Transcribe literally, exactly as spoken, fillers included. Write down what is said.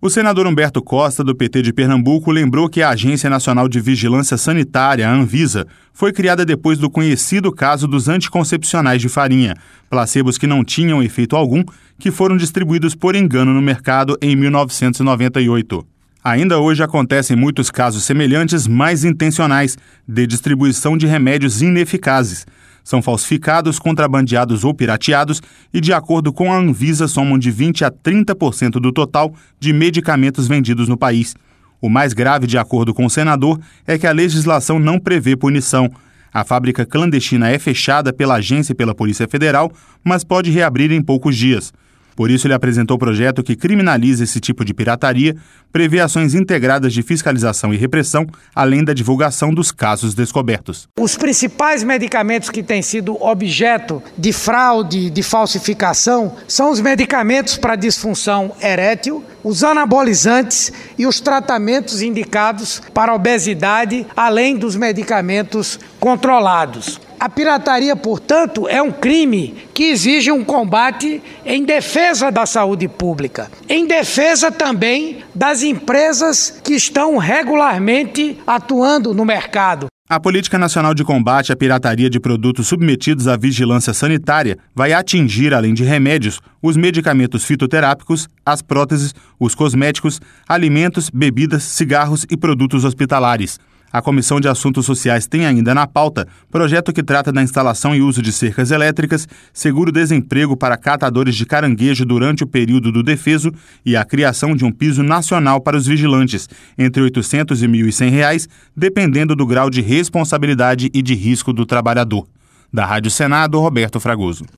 O senador Humberto Costa, do P T de Pernambuco, lembrou que a Agência Nacional de Vigilância Sanitária, a Anvisa, foi criada depois do conhecido caso dos anticoncepcionais de farinha, placebos que não tinham efeito algum, que foram distribuídos por engano no mercado em mil novecentos e noventa e oito. Ainda hoje acontecem muitos casos semelhantes, mais intencionais, de distribuição de remédios ineficazes. São falsificados, contrabandeados ou pirateados e, de acordo com a Anvisa, somam de vinte a trinta por cento do total de medicamentos vendidos no país. O mais grave, de acordo com o senador, é que a legislação não prevê punição. A fábrica clandestina é fechada pela agência e pela Polícia Federal, mas pode reabrir em poucos dias. Por isso, ele apresentou o projeto que criminaliza esse tipo de pirataria, prevê ações integradas de fiscalização e repressão, além da divulgação dos casos descobertos. Os principais medicamentos que têm sido objeto de fraude, de falsificação, são os medicamentos para disfunção erétil, os anabolizantes e os tratamentos indicados para obesidade, além dos medicamentos controlados. A pirataria, portanto, é um crime que exige um combate em defesa da saúde pública, em defesa também das empresas que estão regularmente atuando no mercado. A Política Nacional de Combate à Pirataria de Produtos Submetidos à Vigilância Sanitária vai atingir, além de remédios, os medicamentos fitoterápicos, as próteses, os cosméticos, alimentos, bebidas, cigarros e produtos hospitalares. A Comissão de Assuntos Sociais tem ainda na pauta projeto que trata da instalação e uso de cercas elétricas, seguro-desemprego para catadores de caranguejo durante o período do defeso e a criação de um piso nacional para os vigilantes, entre oitocentos e mil e cem reais, dependendo do grau de responsabilidade e de risco do trabalhador. Da Rádio Senado, Roberto Fragoso.